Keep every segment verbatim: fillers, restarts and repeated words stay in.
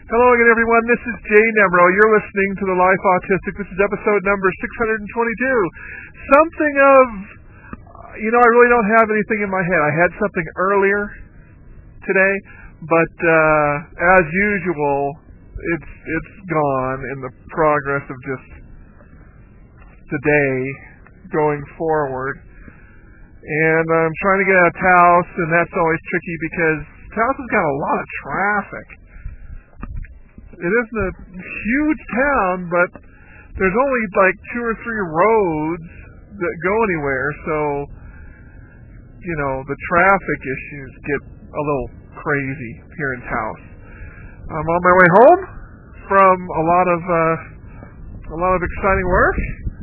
Hello again, everyone. This is Jay Nemro. You're listening to The Life Autistic. This is episode number six hundred twenty-two. Something of, you know, I really don't have anything in my head. I had something earlier today, but uh, as usual, it's it's gone in the progress of just the day going forward. And I'm trying to get out of Taos, and that's always tricky because Taos has got a lot of traffic. It isn't a huge town, but there's only like two or three roads that go anywhere, so, you know, the traffic issues get a little crazy here in Taos. I'm on my way home from a lot of, uh, a lot of exciting work,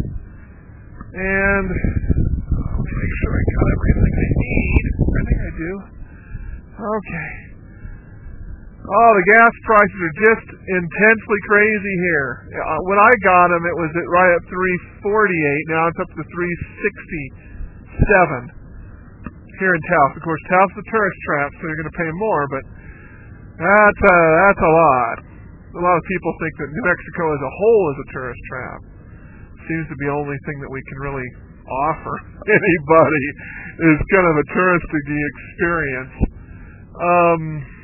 and I'll make sure I got everything I need. I think I do. Okay. Oh, the gas prices are just intensely crazy here. Uh, when I got them, it was at right at three forty-eight. Now it's up to three sixty-seven here in Taos. Of course, Taos is a tourist trap, so you're going to pay more, but that's uh, that's a lot. A lot of people think that New Mexico as a whole is a tourist trap. Seems to be the only thing that we can really offer anybody is kind of a touristy experience. Um.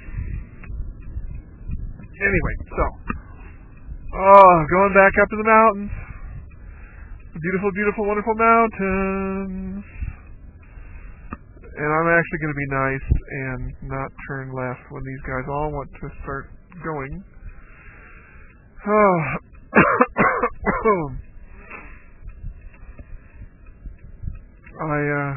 Anyway, so, oh, going back up to the mountains. The beautiful, beautiful, wonderful mountains. And I'm actually going to be nice and not turn left when these guys all want to start going. Oh. I, uh...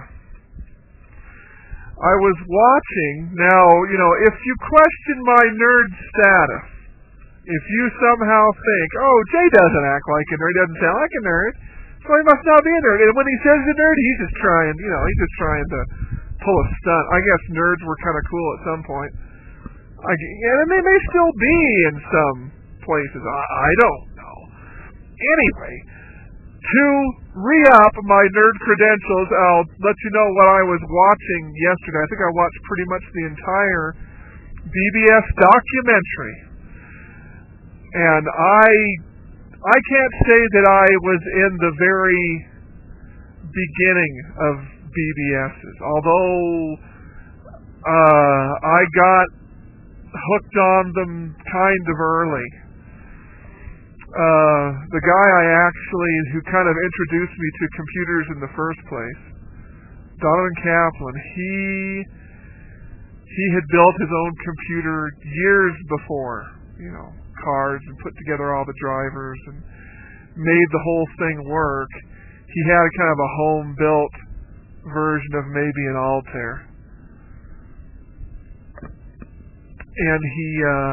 I was watching, now, you know, if you question my nerd status, if you somehow think, oh, Jay doesn't act like a nerd, he doesn't sound like a nerd, so he must not be a nerd. And when he says he's a nerd, he's just trying, you know, he's just trying to pull a stunt. I guess nerds were kind of cool at some point. I, and they may still be in some places. I, I don't know. Anyway, to re-up my nerd credentials, I'll let you know what I was watching yesterday. I think I watched pretty much the entire B B S documentary. And I I can't say that I was in the very beginning of B B S's. Although uh, I got hooked on them kind of early. Uh, the guy I actually, who kind of introduced me to computers in the first place, Donovan Kaplan, he, he had built his own computer years before, you know, cards and put together all the drivers and made the whole thing work. He had a kind of a home-built version of maybe an Altair. And he, uh,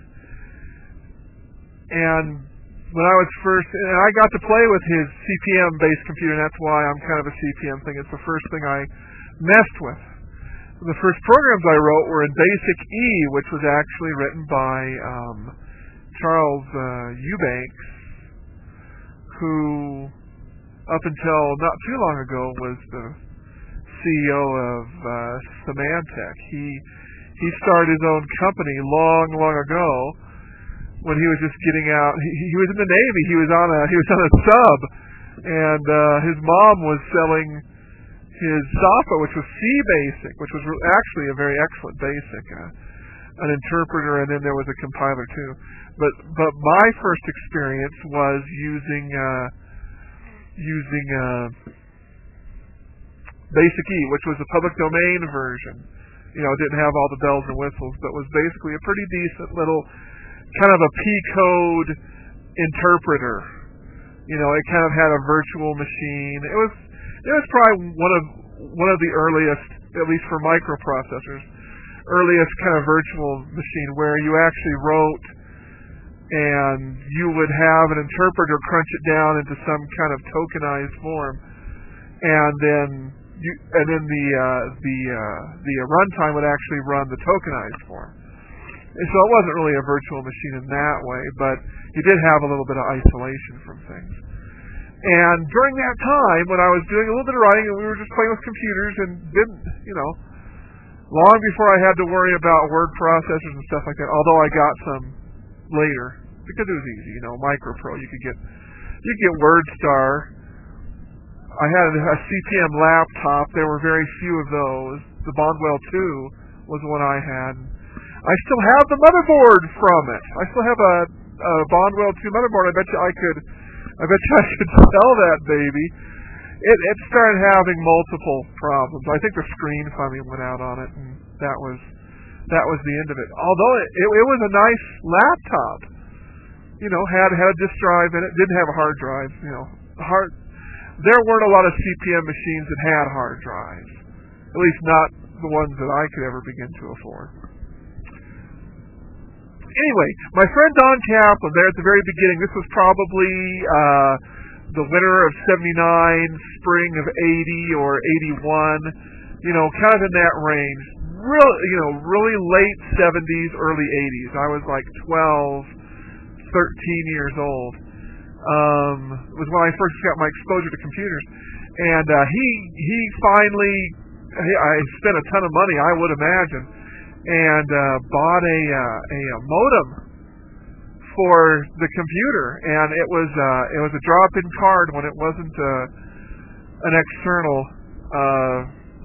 and when I was first, and I got to play with his C P M-based computer, and that's why I'm kind of a C P M thing. It's the first thing I messed with. The first programs I wrote were in Basic E, which was actually written by um, Charles uh, Eubanks, who, up until not too long ago, was the C E O of uh, Symantec. He he started his own company long, long ago, when he was just getting out. He, he was in the Navy. He was on a he was on a sub, and uh, his mom was selling his software, which was C Basic, which was re- actually a very excellent Basic, uh, an interpreter, and then there was a compiler too. But but my first experience was using uh, using uh, Basic E, which was a public domain version. You know, it didn't have all the bells and whistles, but was basically a pretty decent little kind of a P-code interpreter. You know, it kind of had a virtual machine. It was it was probably one of one of the earliest, at least for microprocessors, earliest kind of virtual machine where you actually wrote and you would have an interpreter crunch it down into some kind of tokenized form, and then you and then the uh, the uh, the runtime would actually run the tokenized form. And so it wasn't really a virtual machine in that way, but you did have a little bit of isolation from things. And during that time, when I was doing a little bit of writing, and we were just playing with computers, and didn't, you know, long before I had to worry about word processors and stuff like that, although I got some later because it was easy. You know, MicroPro, you could get you could get WordStar. I had a C P M laptop. There were very few of those. The Bondwell two was the one I had. I still have the motherboard from it. I still have a, a Bondwell two motherboard. I bet you I could. I bet you I could sell that baby. It, it started having multiple problems. I think the screen finally went out on it, and that was that was the end of it. Although it, it, it was a nice laptop, you know, had had a disk drive in it. Didn't have a hard drive. You know, hard. There weren't a lot of C P M machines that had hard drives. At least not the ones that I could ever begin to afford. Anyway, my friend Don Kaplan there at the very beginning. This was probably uh, the winter of seventy-nine, spring of eighty or eighty-one. You know, kind of in that range. Real, you know, really late seventies, early eighties. I was like twelve, thirteen years old. Um, it was when I first got my exposure to computers, and uh, he he finally. I spent a ton of money, I would imagine, and uh, bought a, uh, a a modem for the computer, and it was uh, it was a drop-in card when it wasn't uh, an external, uh,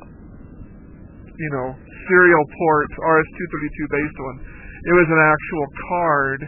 you know, serial port R S two thirty-two based one. It was an actual card,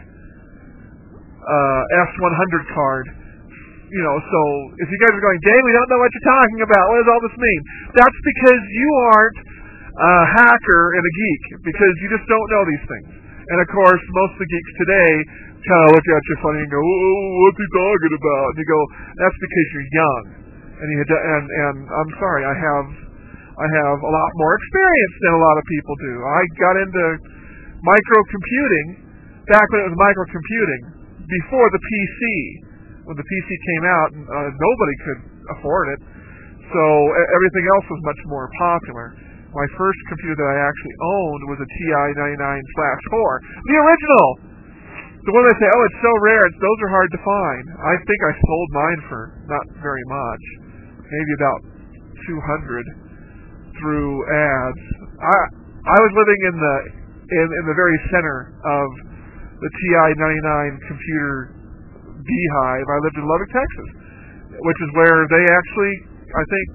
uh, S one hundred card. You know, so if you guys are going, Dave, we don't know what you're talking about. What does all this mean? That's because you aren't a hacker and a geek, because you just don't know these things. And of course, most of the geeks today kind of look at you funny and go, "Oh, what's he talking about?" And you go, "That's because you're young." And you and and I'm sorry, I have I have a lot more experience than a lot of people do. I got into microcomputing back when it was microcomputing before the P C. When the P C came out, uh, nobody could afford it, so everything else was much more popular. My first computer that I actually owned was a T I ninety-nine slash four, the original. The one they say, oh, it's so rare, it's, those are hard to find. I think I sold mine for not very much, maybe about two hundred through ads. I I was living in the in, in the very center of the T I ninety-nine computer beehive. I lived in Lubbock, Texas, which is where they actually, I think,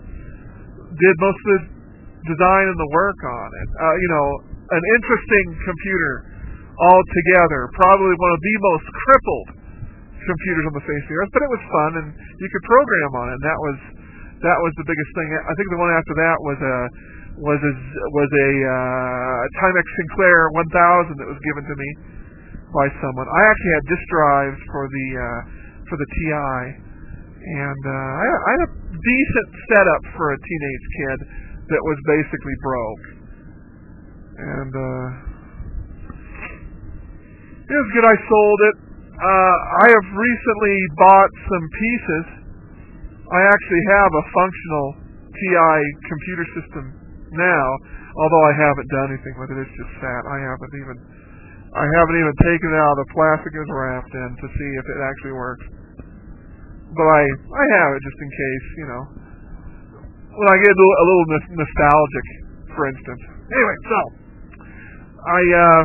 did most of the design and the work on it. Uh, you know, an interesting computer altogether. Probably one of the most crippled computers on the face of the earth, but it was fun, and you could program on it. And that was that was the biggest thing. I think the one after that was a was a was a uh, Timex Sinclair one thousand that was given to me by someone. I actually had disk drives for the uh, for the T I, and uh, I, I had a decent setup for a teenage kid that was basically broke. And uh, it was good. I sold it. Uh, I have recently bought some pieces. I actually have a functional T I computer system now, although I haven't done anything with it. It's just sat. I haven't even I haven't even taken it out of the plastic it was wrapped in to see if it actually works. But I I have it just in case, you know. When I get a little, a little nostalgic, for instance. Anyway, so I uh,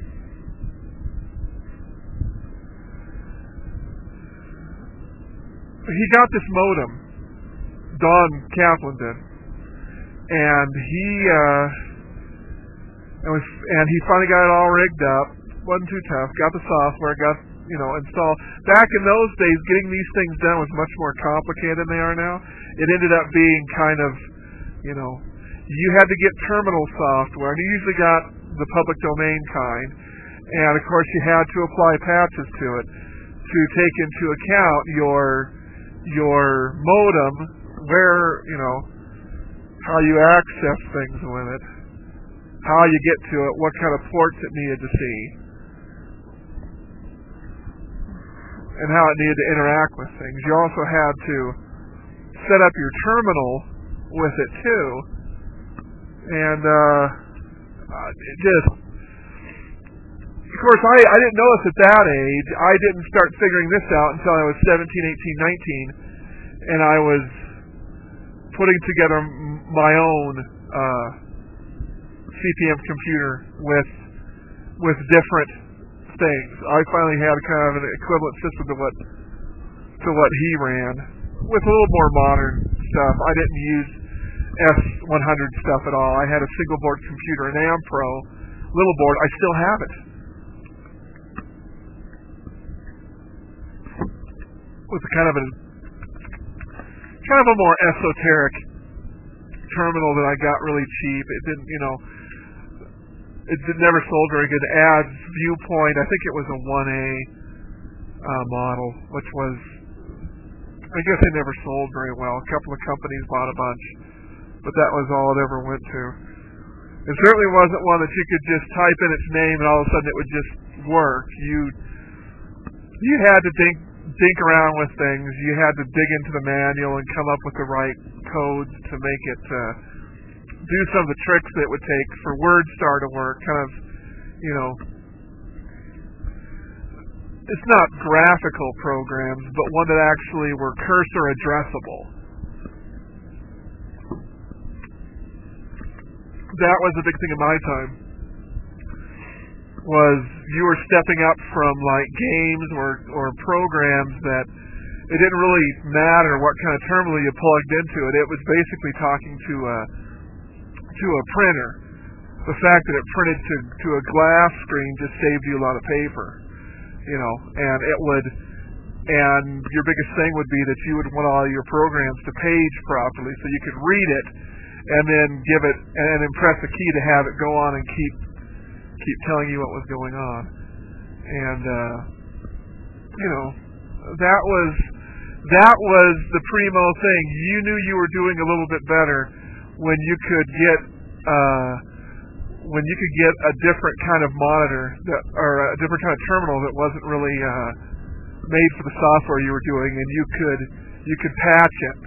he got this modem. Don Kaplan did, and he uh, and was and he finally got it all rigged up. Wasn't too tough. Got the software. Got you know installed. Back in those days, getting these things done was much more complicated than they are now. It ended up being kind of, you know, you had to get terminal software, and you usually got the public domain kind, and of course you had to apply patches to it to take into account your your modem, where, you know, how you access things with it, how you get to it, what kind of ports it needed to see, and how it needed to interact with things. You also had to set up your terminal with it too, and uh, it just, of course, I, I didn't know this at that age. I didn't start figuring this out until I was seventeen, eighteen, nineteen, and I was putting together my own uh, C P M computer with with different things. I finally had kind of an equivalent system to what to what he ran, with a little more modern stuff. I didn't use S one hundred stuff at all. I had a single board computer, an Ampro little board. I still have it. With a kind of a kind of a more esoteric terminal that I got really cheap. It didn't, you know, it did never sold very good. Ads, Viewpoint, I think it was a one A uh, model, which was, I guess they never sold very well. A couple of companies bought a bunch, but that was all it ever went to. It certainly wasn't one that you could just type in its name and all of a sudden it would just work. You you had to think dink around with things. You had to dig into the manual and come up with the right codes to make it uh, do some of the tricks that it would take for WordStar to work. Kind of, you know, it's not graphical programs, but one that actually were cursor addressable. That was a big thing in my time. Was you were stepping up from like games or or programs that it didn't really matter what kind of terminal you plugged into it. It was basically talking to a to a printer. The fact that it printed to to a glass screen just saved you a lot of paper, you know. And it would, and your biggest thing would be that you would want all your programs to page properly so you could read it, and then give it and then press a key to have it go on and keep. keep telling you what was going on. And uh you know, that was that was the primo thing. You knew you were doing a little bit better when you could get uh when you could get a different kind of monitor that, or a different kind of terminal that wasn't really uh made for the software you were doing, and you could you could patch it,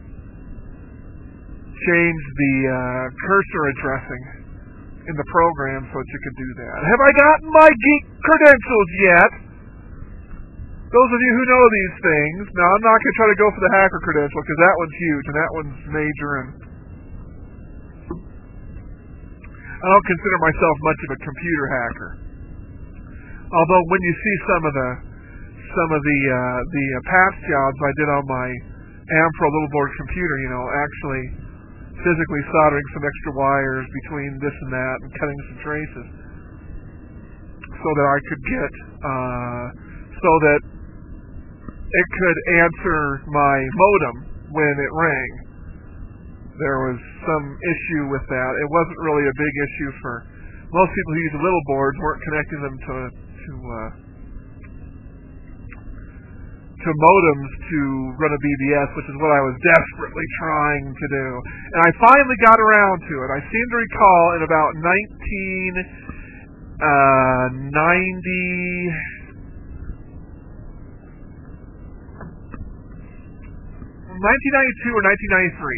change the uh cursor addressing in the program so that you could do that. Have I gotten my geek credentials yet? Those of you who know these things. Now, I'm not going to try to go for the hacker credential because that one's huge and that one's major, and I don't consider myself much of a computer hacker. Although when you see some of the some of the uh, the uh, patch jobs I did on my Ampro little board computer, you know, actually physically soldering some extra wires between this and that and cutting some traces so that I could get uh, so that it could answer my modem when it rang. There was some issue with that. It wasn't really a big issue for most people who use little boards, weren't connecting them to to uh, to modems to run a B B S, which is what I was desperately trying to do. And I finally got around to it. I seem to recall in about nineteen ninety, nineteen ninety-two or nineteen ninety-three.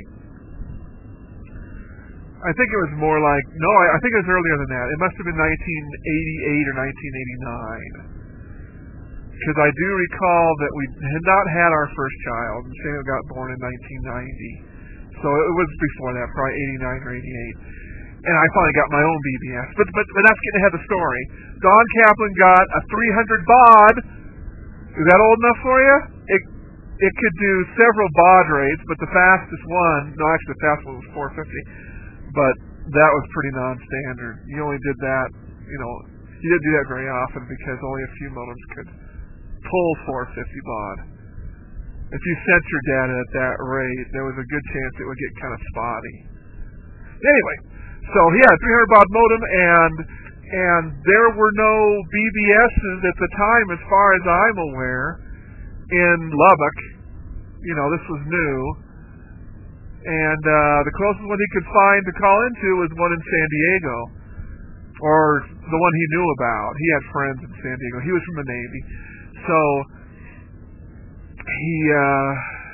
I think it was more like, no, I, I think it was earlier than that. It must have been nineteen eighty-eight or nineteen eighty-nine. Because I do recall that we had not had our first child. Samuel got born in nineteen ninety. So it was before that, probably eighty-nine or eighty-eight. And I finally got my own B B S. But but, but that's getting ahead of the story. Don Kaplan got a three hundred baud. Is that old enough for you? It it could do several baud rates, but the fastest one, no, actually the fastest one was four fifty. But that was pretty non-standard. You only did that, you know, you didn't do that very often because only a few modems could pull four fifty baud. If you sent your data at that rate, there was a good chance it would get kind of spotty. Anyway, so he had a three hundred baud modem, and and there were no B B Ss at the time, as far as I'm aware, in Lubbock. You know, this was new, and uh, the closest one he could find to call into was one in San Diego, or the one he knew about. He had friends in San Diego. He was from the Navy. So he uh,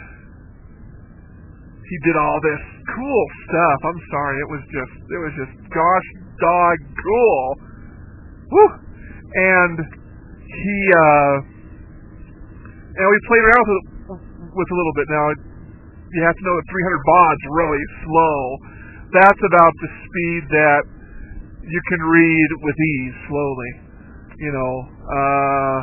he did all this cool stuff. I'm sorry, it was just it was just gosh dog cool. Woo! And he uh, and we played around with with a little bit. Now you have to know that three hundred baud's really slow. That's about the speed that you can read with ease slowly. you know, uh,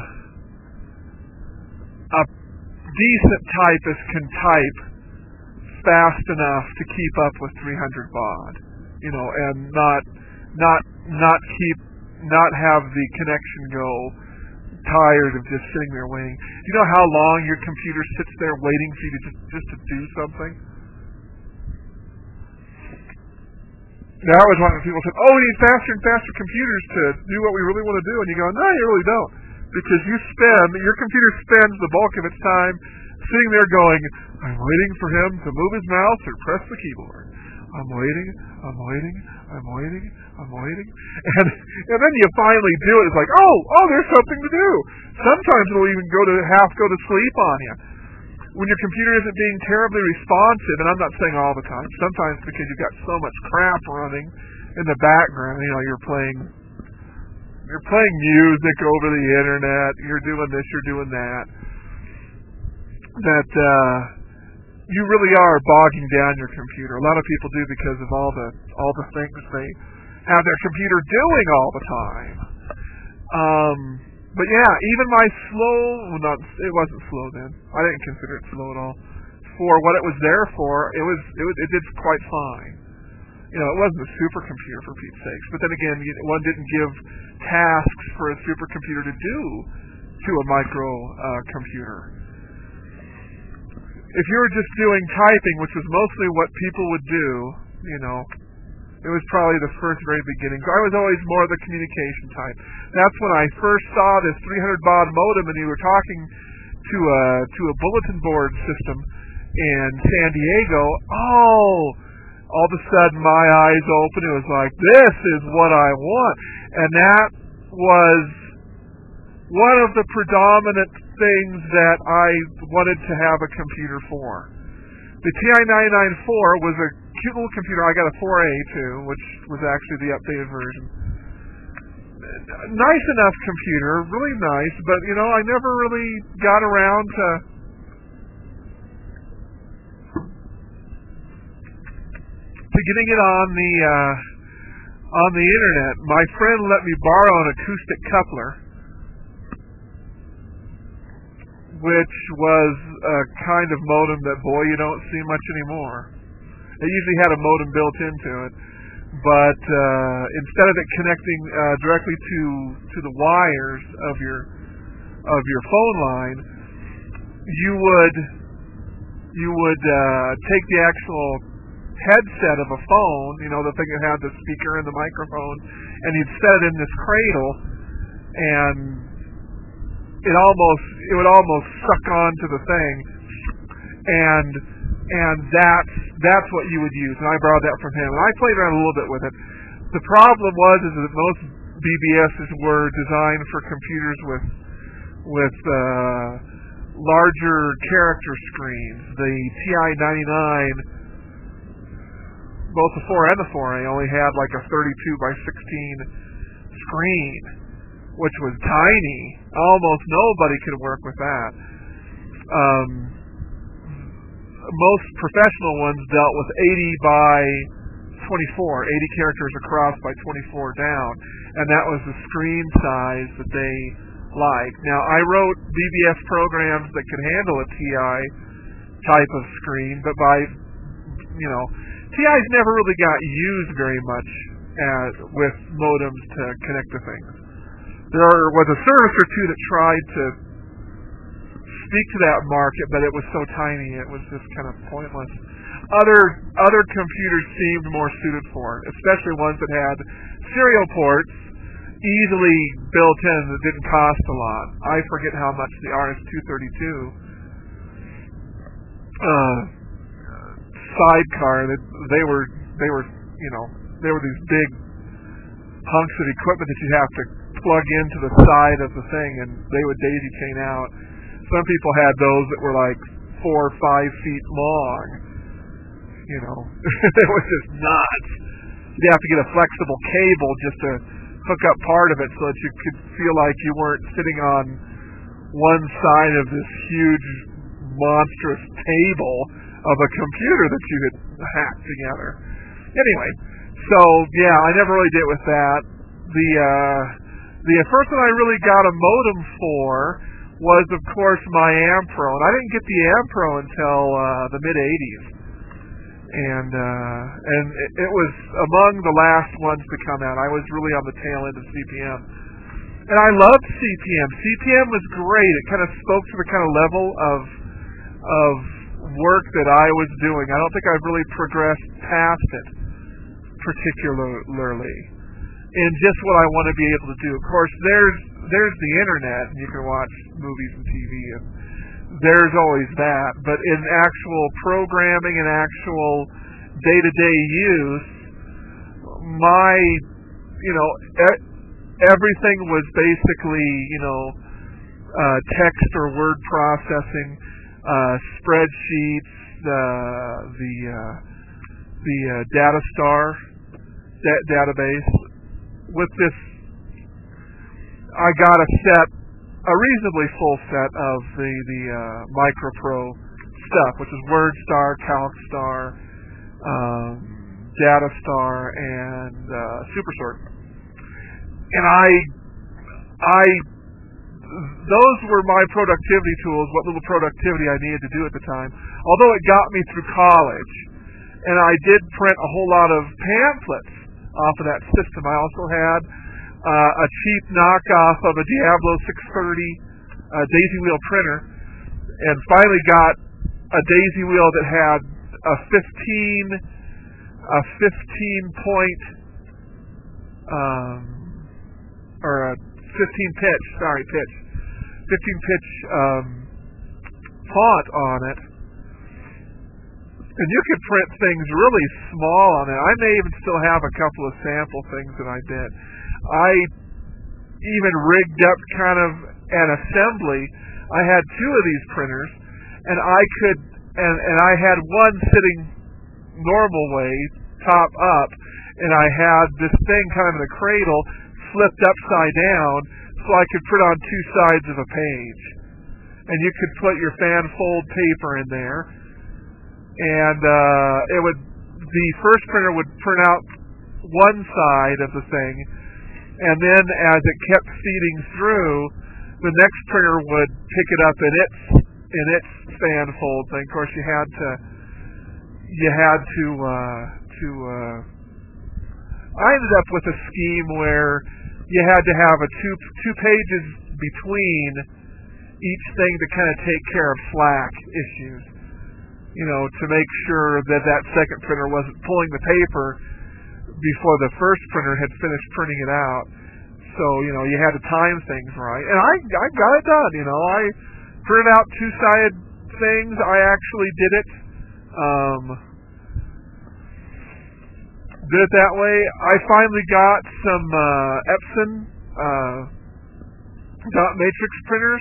a decent typist can type fast enough to keep up with three hundred baud, you know, and not not not keep not have the connection go tired of just sitting there waiting. Do you know how long your computer sits there waiting for you to just just to do something? Now, I was one of the people who said, "Oh, we need faster and faster computers to do what we really want to do," and you go, "No, you really don't, because you spend your computer spends the bulk of its time sitting there going, I'm waiting for him to move his mouse or press the keyboard. I'm waiting, I'm waiting, I'm waiting, I'm waiting." And and then you finally do it. It's like, oh, oh, there's something to do. Sometimes it'll even go to half go to sleep on you. When your computer isn't being terribly responsive, and I'm not saying all the time, sometimes because you've got so much crap running in the background, you know, you're playing you're playing music over the internet, you're doing this, you're doing that, that uh, you really are bogging down your computer. A lot of people do because of all the all the things they have their computer doing all the time. Um, but yeah, even my slow, well not, it wasn't slow then. I didn't consider it slow at all. For what it was there for, it was it, was, it did quite fine. You know, it wasn't a supercomputer for Pete's sakes. But then again, one didn't give tasks for a supercomputer to do to a micro uh, computer. If you were just doing typing, which was mostly what people would do, you know, it was probably the first very beginning. So I was always more of the communication type. That's when I first saw this three hundred baud modem, and you were talking to a to a bulletin board system in San Diego. Oh, all of a sudden my eyes opened. It was like, this is what I want, and that was one of the predominant things that I wanted to have a computer for. The T I nine ninety-four was a cute little computer. I got a four A too, which was actually the updated version. Nice enough computer, really nice, but you know, I never really got around to to getting it on the uh, on the internet. My friend let me borrow an acoustic coupler, which was a kind of modem that, boy, you don't see much anymore. It usually had a modem built into it, but uh, instead of it connecting uh, directly to to the wires of your of your phone line, you would you would uh, take the actual headset of a phone, you know, the thing that had the speaker and the microphone, and you'd set it in this cradle, and it almost it would almost suck onto the thing, and and that's that's what you would use. And I borrowed that from him, and I played around a little bit with it. The problem was is that most B B Ss were designed for computers with with uh, larger character screens. The T I ninety-nine, both the four and the four A, only had like a thirty-two by sixteen screen, which was tiny. Almost nobody could work with that. Um, most professional ones dealt with eighty by twenty-four, eighty characters across by twenty-four down, and that was the screen size that they liked. Now, I wrote B B S programs that could handle a T I type of screen, but by, you know, T Is never really got used very much as, with modems to connect to things. There was a service or two that tried to speak to that market, but it was so tiny it was just kind of pointless. Other other computers seemed more suited for it, especially ones that had serial ports easily built in that didn't cost a lot. I forget how much the R S two thirty-two uh, sidecar that they were they were you know they were these big hunks of equipment that you have to plug into the side of the thing, and they would daisy chain out. Some people had those that were like four or five feet long. You know, it was just nuts. You have to get a flexible cable just to hook up part of it so that you could feel like you weren't sitting on one side of this huge, monstrous table of a computer that you had hacked together. Anyway, so yeah, I never really did with that. The uh, the first one I really got a modem for was, of course, my Ampro, and I didn't get the Ampro until uh, the mid eighties, and uh, and it, it was among the last ones to come out. I was really on the tail end of C P M, and I loved C P M. C P M was great. It kind of spoke to the kind of level of of work that I was doing. I don't think I've really progressed past it particularly in just what I want to be able to do. Of course, there's there's the internet, and you can watch movies and T V, and there's always that. But in actual programming and actual day-to-day use, my, you know, e- everything was basically, you know, uh, text or word processing, uh, spreadsheets, uh, the uh, the uh, DataStar da- database. With this, I got a set, a reasonably full set of the the uh, MicroPro stuff, which is WordStar, CalcStar, um, DataStar, and uh, Supersort. And I, I, those were my productivity tools. What little productivity I needed to do at the time. Although it got me through college, and I did print a whole lot of pamphlets off of that system. I also had uh, a cheap knockoff of a Diablo six thirty uh, daisy wheel printer, and finally got a daisy wheel that had a fifteen a fifteen point um, or a fifteen pitch sorry pitch fifteen pitch um, font on it. And you could print things really small on it. I may even still have a couple of sample things that I did. I even rigged up kind of an assembly. I had two of these printers, and I could, and, and I had one sitting normal way, top up, and I had this thing kind of in a cradle flipped upside down, so I could print on two sides of a page. And you could put your fan fold paper in there. And uh, it would, the first printer would print out one side of the thing, and then as it kept feeding through, the next printer would pick it up in its in its fan fold thing. Of course, you had to you had to uh, to. Uh, I ended up with a scheme where you had to have a two two pages between each thing to kind of take care of slack issues. You know, to make sure that that second printer wasn't pulling the paper before the first printer had finished printing it out. So, you know, you had to time things right. And I I got it done, you know. I printed out two-sided things. I actually did it. Um, did it that way. I finally got some uh, Epson uh, dot matrix printers.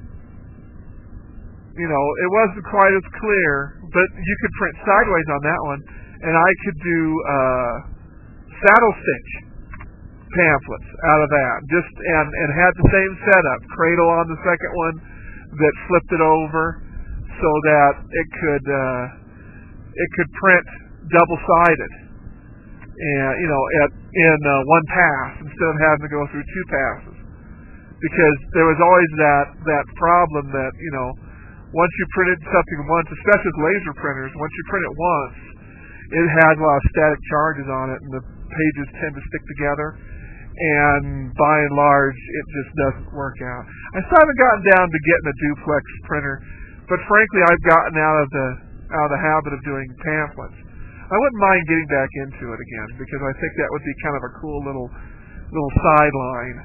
You know, it wasn't quite as clear, but you could print sideways on that one, and I could do uh, saddle stitch pamphlets out of that. Just and and had the same setup, cradle on the second one that flipped it over, so that it could uh, it could print double sided, and you know, at in uh, one pass instead of having to go through two passes, because there was always that that problem that you know. Once you printed something once, especially with laser printers, once you print it once, it has a lot of static charges on it, and the pages tend to stick together. And by and large, it just doesn't work out. I still haven't gotten down to getting a duplex printer, but frankly, I've gotten out of the out of the habit of doing pamphlets. I wouldn't mind getting back into it again because I think that would be kind of a cool little little sideline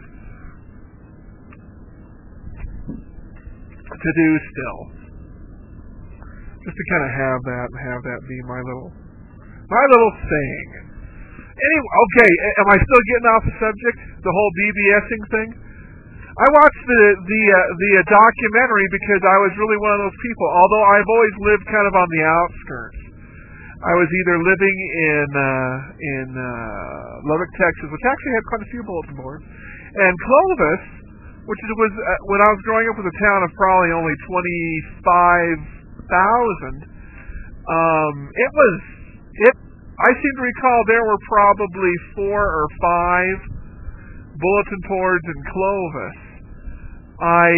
to do still. Just to kind of have that and have that be my little my little thing. Anyway, okay, am I still getting off the subject? The whole BBSing thing? I watched the the uh, the uh, documentary because I was really one of those people. Although I've always lived kind of on the outskirts. I was either living in uh, in uh, Lubbock, Texas, which actually had quite a few bulletin boards, and Clovis, which was uh, when I was growing up, was a town of probably only twenty-five thousand. Um, it was it. I seem to recall there were probably four or five bulletin boards in Clovis. I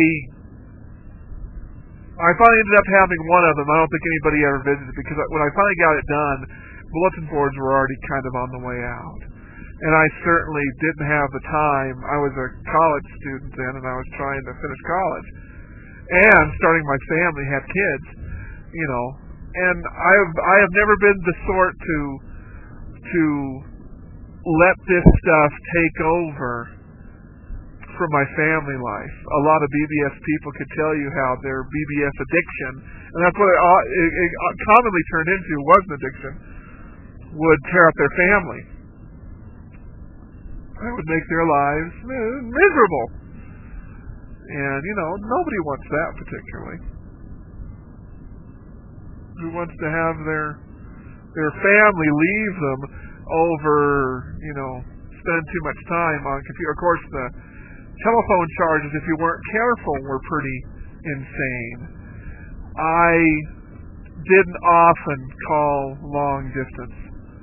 I finally ended up having one of them. I don't think anybody ever visited because when I finally got it done, bulletin boards were already kind of on the way out. And I certainly didn't have the time. I was a college student then, and I was trying to finish college. And starting my family, have kids, you know. And I have, I have never been the sort to to let this stuff take over from my family life. A lot of B B S people could tell you how their B B S addiction, and that's what it, it, it commonly turned into, was an addiction, would tear up their family. It would make their lives miserable. And, you know, nobody wants that particularly. Who wants to have their their family leave them over, you know, spend too much time on computer. Of course, the telephone charges, if you weren't careful, were pretty insane. I didn't often call long distance.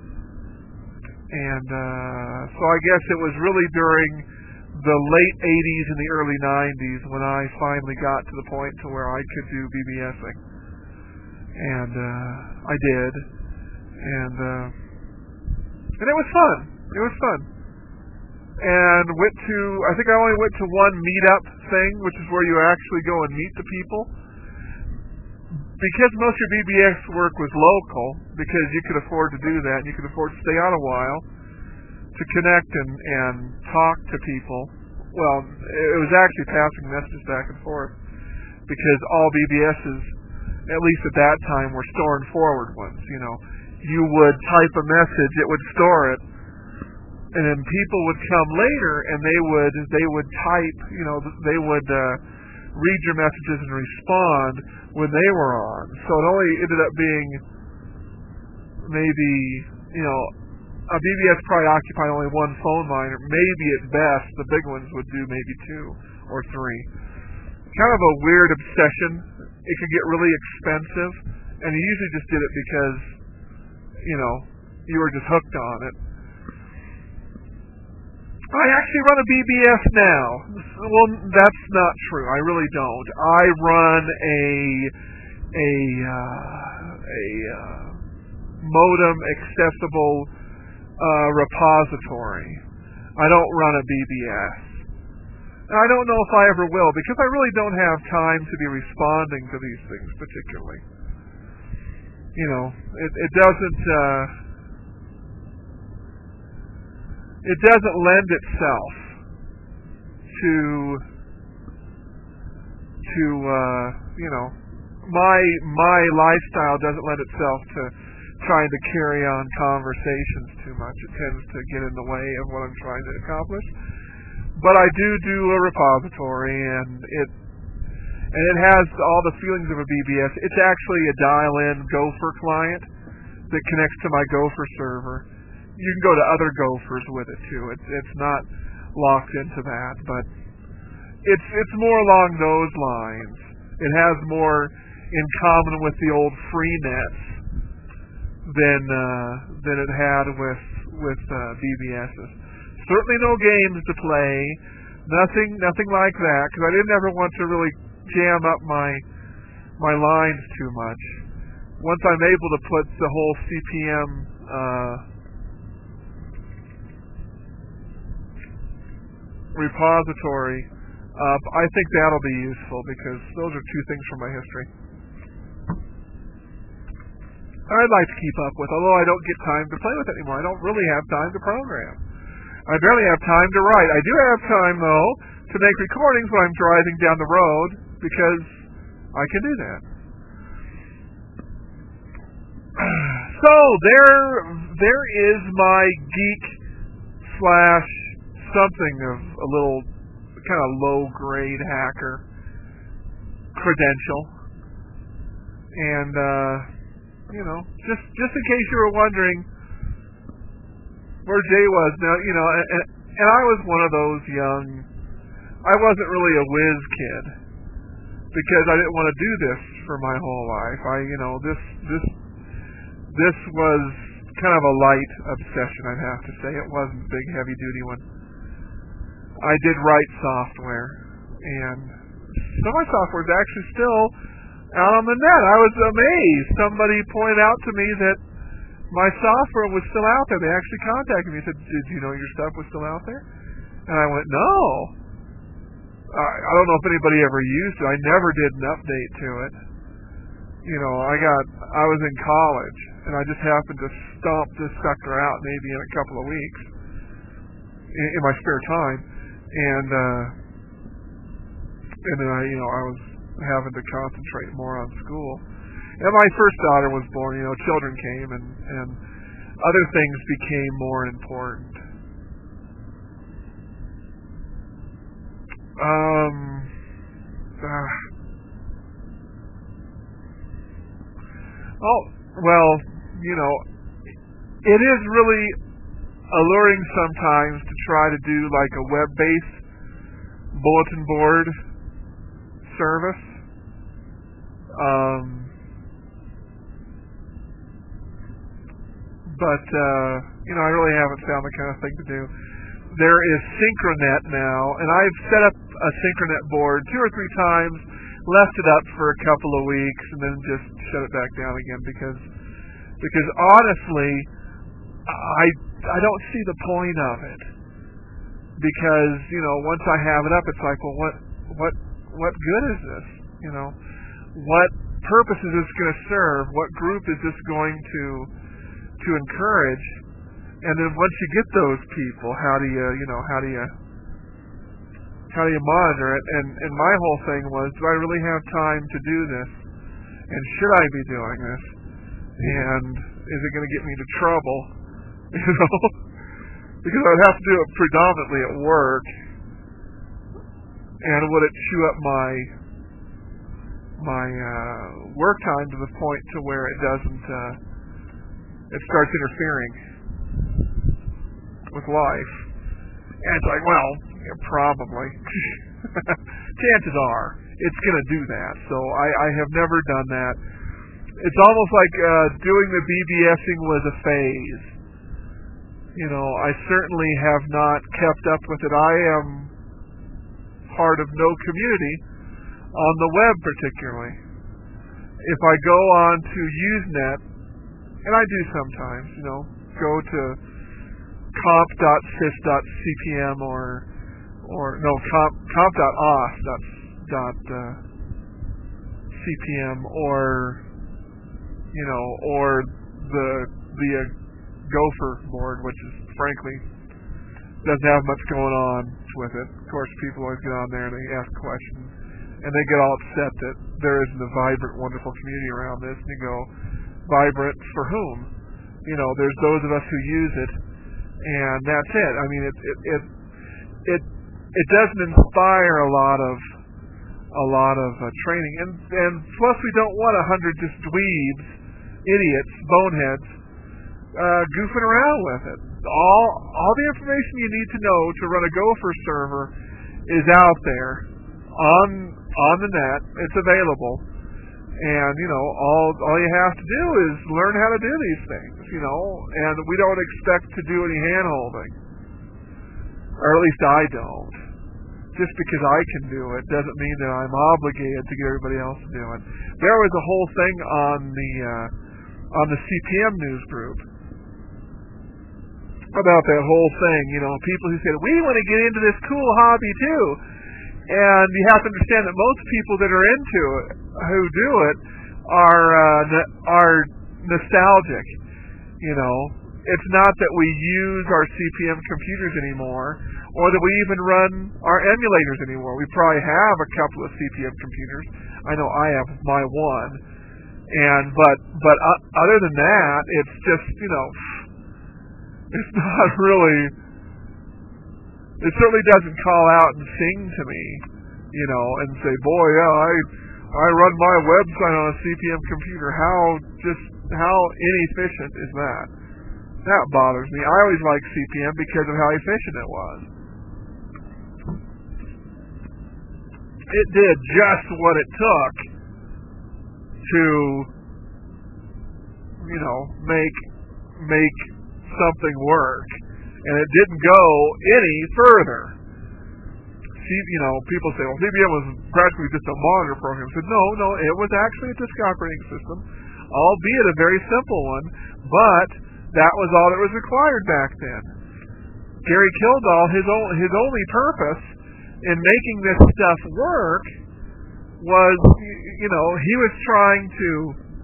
And uh, so I guess it was really during the late eighties and the early nineties when I finally got to the point to where I could do BBSing. And uh, I did. And uh, and it was fun. It was fun. And went to, I think I only went to one meetup thing, which is where you actually go and meet the people. Because most of your B B S work was local, because you could afford to do that, and you could afford to stay on a while, to connect and, and talk to people. Well, it was actually passing messages back and forth, because all B B Ss, at least at that time, were store and forward ones. You know, you would type a message, it would store it, and then people would come later, and they would they would type, you know, they would uh, read your messages and respond when they were on. So it only ended up being maybe, you know, a B B S probably occupied only one phone line, or maybe at best the big ones would do maybe two or three. Kind of a weird obsession. It could get really expensive, and you usually just did it because, you know, you were just hooked on it. I actually run a B B S now. Well, that's not true. I really don't. I run a a uh, a uh, modem accessible uh, repository. I don't run a B B S. And I don't know if I ever will, because I really don't have time to be responding to these things particularly. You know, it, it doesn't. Uh, It doesn't lend itself to to uh, you know, my my lifestyle doesn't lend itself to trying to carry on conversations too much. It tends to get in the way of what I'm trying to accomplish. But I do do a repository, and it and it has all the feelings of a B B S. It's actually a dial-in Gopher client that connects to my Gopher server. You can go to other Gophers with it too. It's it's not locked into that, but it's it's more along those lines. It has more in common with the old FreeNets than uh, than it had with with uh, B B Ss. Certainly no games to play, nothing nothing like that, because I didn't ever want to really jam up my my lines too much. Once I'm able to put the whole C P M uh, repository up, I think that'll be useful, because those are two things from my history I'd like to keep up with, although I don't get time to play with it anymore. I don't really have time to program. I barely have time to write. I do have time, though, to make recordings when I'm driving down the road, because I can do that. So there there is my geek slash something of a little kind of low-grade hacker credential. And, uh, you know, just just in case you were wondering where Jay was, now, you know, and, and I was one of those young, I wasn't really a whiz kid, because I didn't want to do this for my whole life. I, you know, this, this, this was kind of a light obsession, I'd have to say. It wasn't a big, heavy-duty one. I did write software, and some of my software is actually still out on the net. I was amazed. Somebody pointed out to me that my software was still out there. They actually contacted me and said, "Did you know your stuff was still out there?" And I went, "No." I, I don't know if anybody ever used it. I never did an update to it. You know, I got, I was in college, and I just happened to stomp this sucker out maybe in a couple of weeks in, in my spare time, and uh, and then I, you know, I was having to concentrate more on school. And my first daughter was born. You know, children came, and and other things became more important. Um. Uh, Oh, well, you know, it is really alluring sometimes to try to do like a web-based bulletin board service. Um, but, uh, you know, I really haven't found the kind of thing to do. There is Synchronet now, and I've set up a Synchronet board two or three times, left it up for a couple of weeks, and then just shut it back down again because because honestly, I I don't see the point of it. Because, you know, once I have it up, it's like, well, what what what good is this? You know, what purpose is this going to serve? What group is this going to to encourage? And then once you get those people, how do you you know how do you how do you monitor it? And, and my whole thing was, do I really have time to do this? And should I be doing this? And is it going to get me into trouble? You know? Because I would have to do it predominantly at work. And would it chew up my my uh, work time to the point to where it doesn't, uh, it starts interfering with life? And it's like, well, yeah, probably. Chances are it's going to do that. So I, I have never done that. It's almost like uh, doing the BBSing was a phase. You know, I certainly have not kept up with it. I am part of no community on the web particularly. If I go on to Usenet, and I do sometimes, you know, go to comp dot sys dot c p m or or no comp comp dot os dot c p m or you know or the the uh, Gopher board, which is frankly doesn't have much going on with it. Of course, people always get on there and they ask questions and they get all upset that there isn't a vibrant, wonderful community around this. And you go, vibrant for whom? You know, there's those of us who use it. And that's it. I mean, it it it it, it doesn't inspire a lot of a lot of uh, training, and and plus we don't want a hundred just dweebs, idiots, boneheads, uh, goofing around with it. All all the information you need to know to run a Gopher server is out there on on the net. It's available, and you know all all you have to do is learn how to do these things. You know, and we don't expect to do any hand holding, or at least I don't. Just because I can do it doesn't mean that I'm obligated to get everybody else to do it. There was a whole thing on the uh, on the C P M news group about that whole thing. You know, people who said we want to get into this cool hobby too, and you have to understand that most people that are into it, who do it, are uh, are nostalgic. You know, it's not that we use our C P M computers anymore, or that we even run our emulators anymore. We probably have a couple of C P M computers. I know I have my one, and but but uh, other than that, it's just you know, it's not really. It certainly doesn't call out and sing to me, you know, and say, "Boy, yeah, I I run my website on a C P M computer. How just how inefficient is that?" That bothers me. I always liked C P M because of how efficient it was. It did just what it took to, you know, make make something work, and it didn't go any further. you know, people say, well, C P M was practically just a monitor program. I said, no, no, it was actually a disk operating system, albeit a very simple one, but that was all that was required back then. Gary Kildall, his, o- his only purpose in making this stuff work was, you know, he was trying to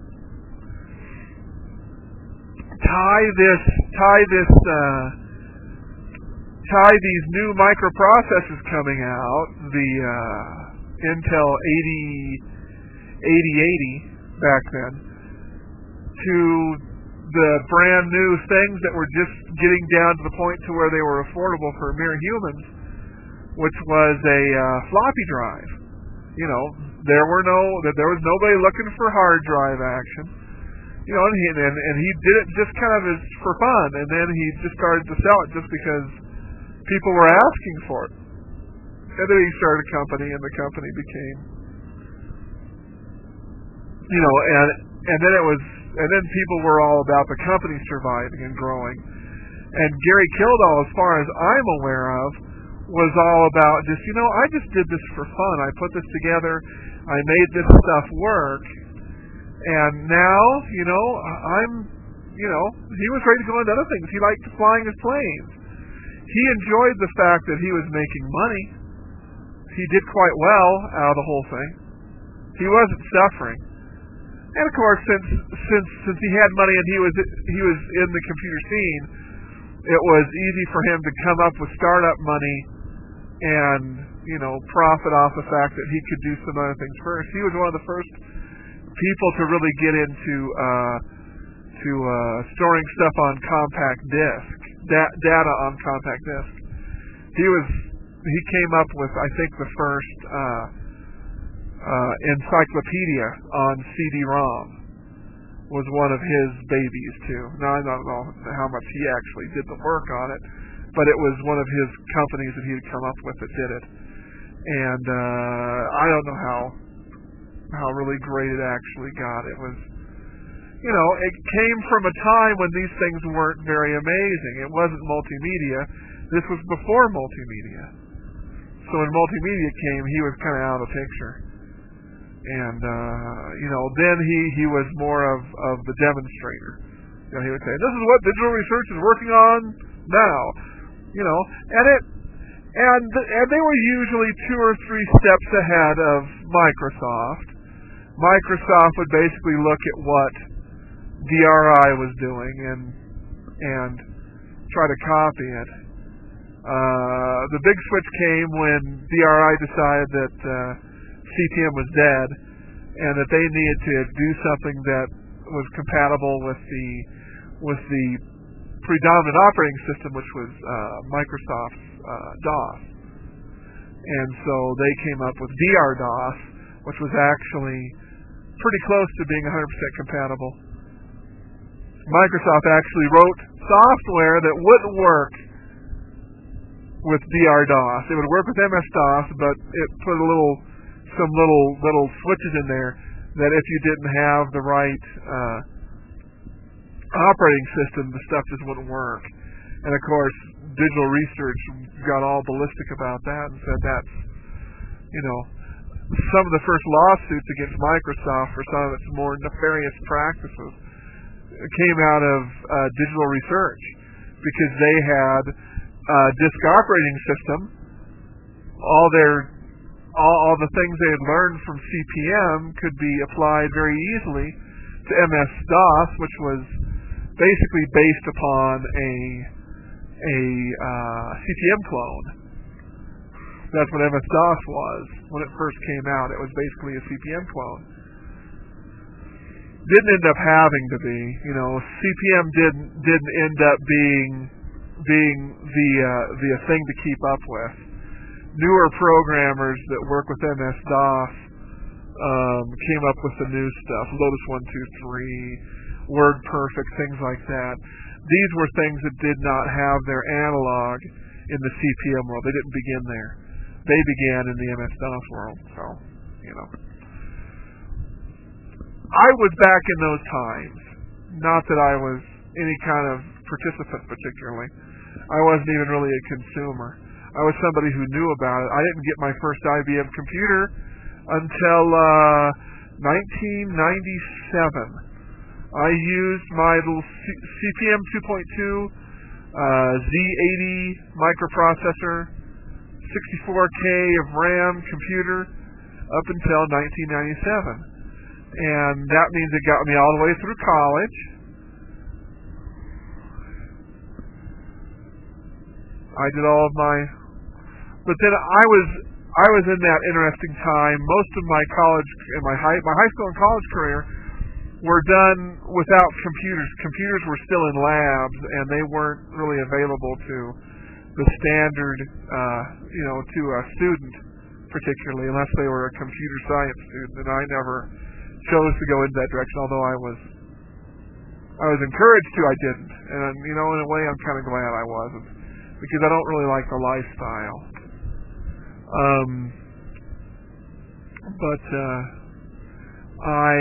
tie this, tie this, uh, tie these new microprocessors coming out, the uh, Intel eighty eighty back then, to the brand new things that were just getting down to the point to where they were affordable for mere humans, which was a uh, floppy drive. You know, there were no, that there was nobody looking for hard drive action. You know, and he, and, and he did it just kind of as for fun, and then he just started to sell it just because people were asking for it. And then he started a company, and the company became, you know, and and then it was, and then people were all about the company surviving and growing. And Gary Kildall, as far as I'm aware of, was all about just, you know, I just did this for fun. I put this together. I made this stuff work. And now, you know, I'm, you know, he was ready to go into other things. He liked flying his planes. He enjoyed the fact that he was making money. He did quite well out of the whole thing. He wasn't suffering. And of course, since since since he had money and he was he was in the computer scene, it was easy for him to come up with startup money and, you know, profit off the fact that he could do some other things first. He was one of the first people to really get into uh, to uh, storing stuff on compact disc, da- data on compact disc. He was he came up with, I think, the first uh, uh, encyclopedia on C D ROM. Was one of his babies too. Now I don't know how much he actually did the work on it, but it was one of his companies that he had come up with that did it. And uh, I don't know how how really great it actually got. It was, you know, it came from a time when these things weren't very amazing. It wasn't multimedia. This was before multimedia. So when multimedia came, he was kind of out of the picture. And, uh, you know, then he, he was more of, of the demonstrator. You know, he would say, this is what digital research is working on now. You know, and it, and, and they were usually two or three steps ahead of Microsoft. Microsoft would basically look at what D R I was doing and, and try to copy it. Uh, the big switch came when D R I decided that, uh, C P M was dead, and that they needed to do something that was compatible with the with the predominant operating system, which was uh, Microsoft's uh, DOS. And so they came up with D R DOS, which was actually pretty close to being one hundred percent compatible. Microsoft actually wrote software that wouldn't work with D R DOS. It would work with M S DOS, but it put a little some little little switches in there that if you didn't have the right uh, operating system, the stuff just wouldn't work. And of course, Digital Research got all ballistic about that and said that's, you know, some of the first lawsuits against Microsoft for some of its more nefarious practices came out of uh, Digital Research because they had a disk operating system, all their All, all the things they had learned from C P M could be applied very easily to M S DOS, which was basically based upon a a uh, C P M clone. That's what M S DOS was when it first came out. It was basically a C P M clone. Didn't end up having to be, you know, C P M didn't didn't end up being being the uh, the thing to keep up with. Newer programmers that work with M S DOS um, came up with the new stuff, Lotus one two three, WordPerfect, things like that. These were things that did not have their analog in the C P M world. They didn't begin there. They began in the M S DOS world. So, you know. I was back in those times. Not that I was any kind of participant particularly. I wasn't even really a consumer. I was somebody who knew about it. I didn't get my first I B M computer until uh, nineteen ninety-seven. I used my little C- CP/M two point two uh, Z eighty microprocessor, sixty-four K of RAM computer up until nineteen ninety-seven. And that means it got me all the way through college. I did all of my, but then I was I was in that interesting time. Most of my college and my high my high school and college career were done without computers. Computers were still in labs, and they weren't really available to the standard, uh, you know, to a student particularly, unless they were a computer science student. And I never chose to go in that direction, although I was I was encouraged to. I didn't, and you know, in a way, I'm kind of glad I wasn't, because I don't really like the lifestyle. Um, but uh, I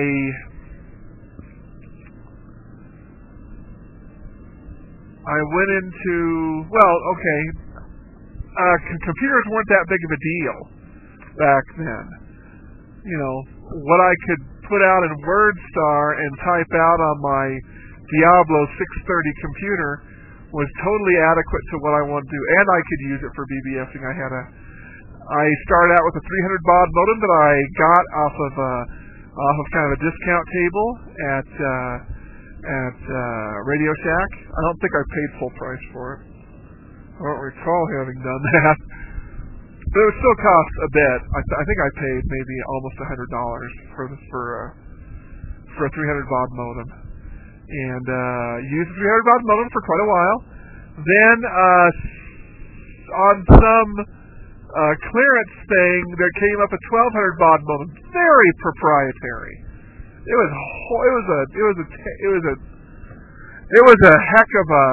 I went into, well, okay, uh, c- computers weren't that big of a deal back then. You know, what I could put out in WordStar and type out on my Diablo six thirty computer was totally adequate to what I wanted to do, and I could use it for BBSing. I had a, I started out with a three hundred baud modem that I got off of a, off of kind of a discount table at uh, at uh, Radio Shack. I don't think I paid full price for it. I don't recall having done that, but it would still cost a bit. I, th- I think I paid maybe almost a hundred dollars for the, for uh, for a three hundred baud modem. And uh, used the three hundred baud modem for quite a while. Then, uh, on some uh, clearance thing, there came up a twelve hundred baud modem, very proprietary. It was it was a it was a it was a it was a heck of a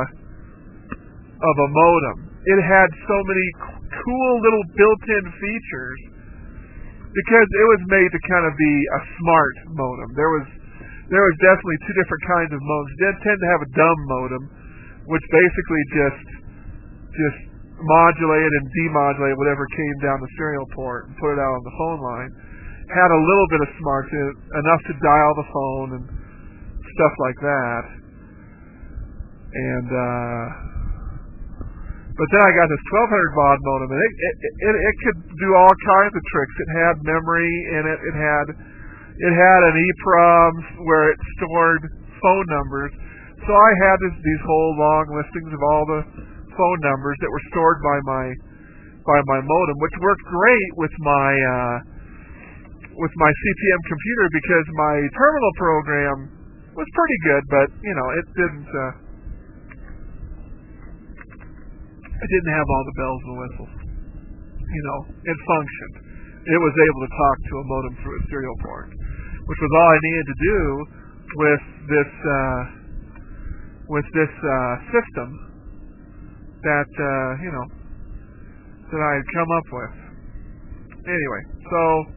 of a modem. It had so many cool little built-in features because it was made to kind of be a smart modem. There was There was definitely two different kinds of modems. They tend to have a dumb modem, which basically just just modulated and demodulated whatever came down the serial port and put it out on the phone line. Had a little bit of smarts in it, enough to dial the phone and stuff like that. And uh, but then I got this twelve hundred baud modem, and it it, it it could do all kinds of tricks. It had memory in it. It had It had an EEPROM where it stored phone numbers. So I had this, these whole long listings of all the phone numbers that were stored by my by my modem, which worked great with my uh, with my C P M computer because my terminal program was pretty good, but you know it didn't uh, it didn't have all the bells and whistles. You know, it functioned. It was able to talk to a modem through a serial port, which was all I needed to do with this uh, with this uh, system that uh, you know that I had come up with. Anyway, so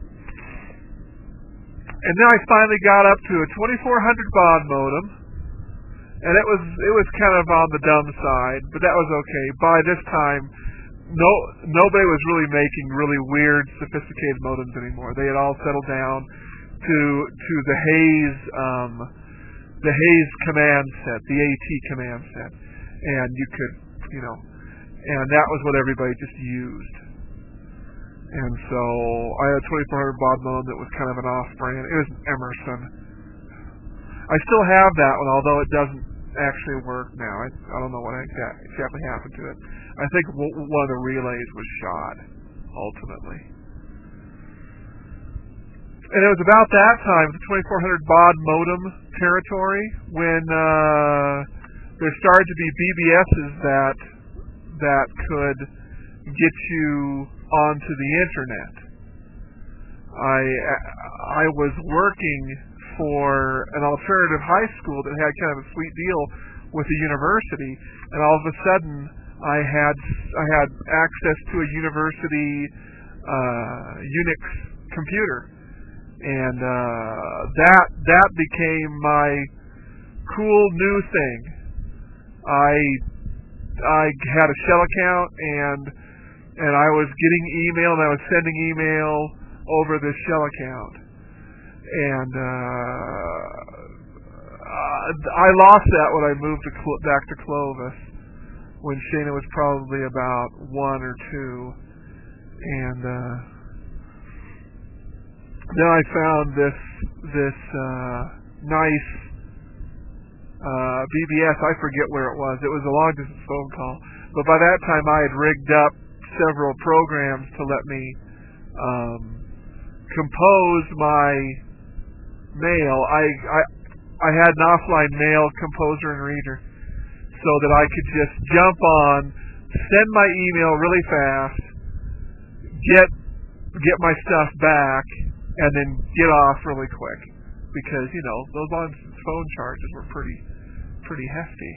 and then I finally got up to a twenty-four hundred baud modem, and it was it was kind of on the dumb side, but that was okay. By this time, no nobody was really making really weird, sophisticated modems anymore. They had all settled down to to the Hayes um, the Hayes command set, the AT command set, and you could you know, and that was what everybody just used. And so I had a twenty-four hundred baud modem that was kind of an off-brand. It was Emerson. I still have that one, although it doesn't actually work now. I, I don't know what exactly happened to it. I think w- one of the relays was shot, ultimately. And it was about that time, the twenty-four hundred baud modem territory, when uh, there started to be B B Ss that that could get you onto the internet. I I was working for an alternative high school that had kind of a sweet deal with a university, and all of a sudden I had I had access to a university uh, Unix computer, and uh, that that became my cool new thing. I I had a shell account, and and I was getting email, and I was sending email over this shell account, and uh, I lost that when I moved to Clo- back to Clovis, when Shayna was probably about one or two, and uh, then I found this this uh, nice uh, B B S. I forget where it was. It was a long distance phone call, but by that time I had rigged up several programs to let me um, compose my mail. I, I I had an offline mail composer and reader, so that I could just jump on, send my email really fast, get get my stuff back, and then get off really quick, because you know those long phone charges were pretty pretty hefty,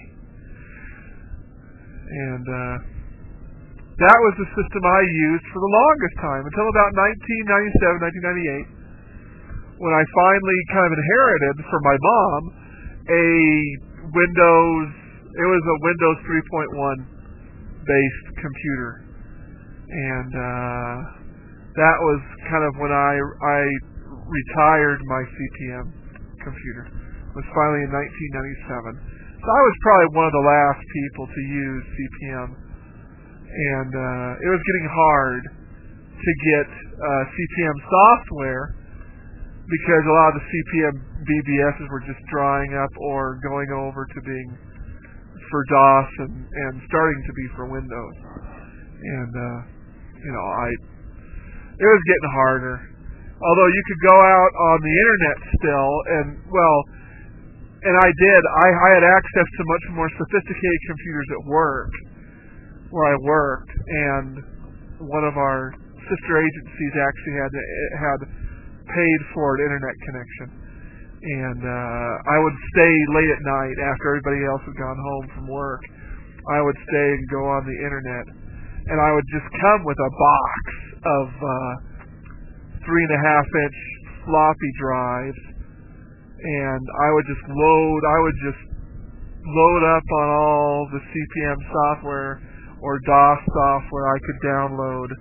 and uh, that was the system I used for the longest time until about nineteen ninety-seven, nineteen ninety-eight, when I finally kind of inherited from my mom a Windows. It was a Windows three point one based computer, and uh, that was kind of when I I retired my C P M computer. It was finally in nineteen ninety-seven. So I was probably one of the last people to use C P M, and uh, it was getting hard to get uh, C P M software because a lot of the C P M B B Ss were just drying up or going over to being for DOS and, and starting to be for Windows. And, uh, you know, I, it was getting harder. Although you could go out on the internet still, and, well, and I did. I, I had access to much more sophisticated computers at work, where I worked, and one of our sister agencies actually had, had paid for an internet connection. And uh, I would stay late at night after everybody else had gone home from work. I would stay and go on the internet, and I would just come with a box of uh, three and a half inch floppy drives, and I would just load. I would just load up on all the C P M software or DOS software I could download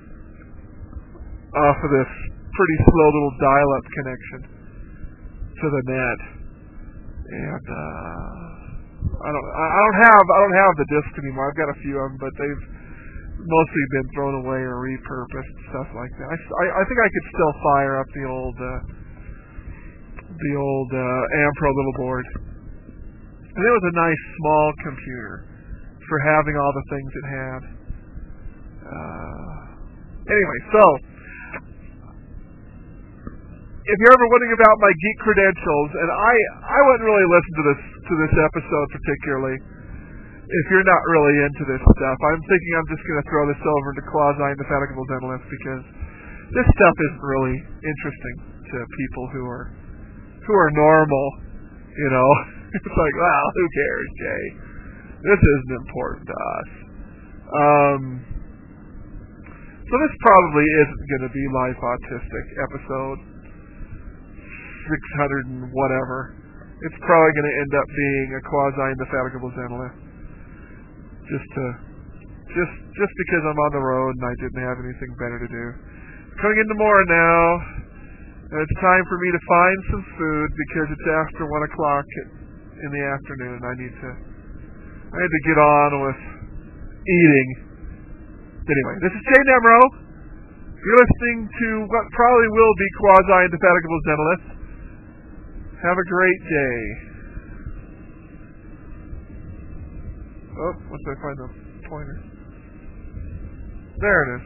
off of this pretty slow little dial-up connection to the net, and uh, I don't, I don't have, I don't have the disc anymore. I've got a few of them, but they've mostly been thrown away or repurposed, stuff like that. I, I, I think I could still fire up the old, uh, the old uh, Ampro little board, and it was a nice small computer for having all the things it had. Uh, anyway, so. If you're ever wondering about my geek credentials, and I, I wouldn't really listen to this to this episode particularly if you're not really into this stuff. I'm thinking I'm just going to throw this over to quasi-indefatigable dentalist, because this stuff isn't really interesting to people who are who are normal. You know, it's like, well, who cares, Jay? This isn't important to us. Um, so this probably isn't going to be Life Autistic episode six hundred and whatever. It's probably going to end up being a quasi-indefatigable dentalist. Just to, just, just because I'm on the road and I didn't have anything better to do. Coming into more now, and it's time for me to find some food because it's after one o'clock in the afternoon. I need to, I need to get on with eating. Anyway, this is Jay Nemro. You're listening to what probably will be quasi-indefatigable dentalist. Have a great day. Oh, once I find the pointer. There it is.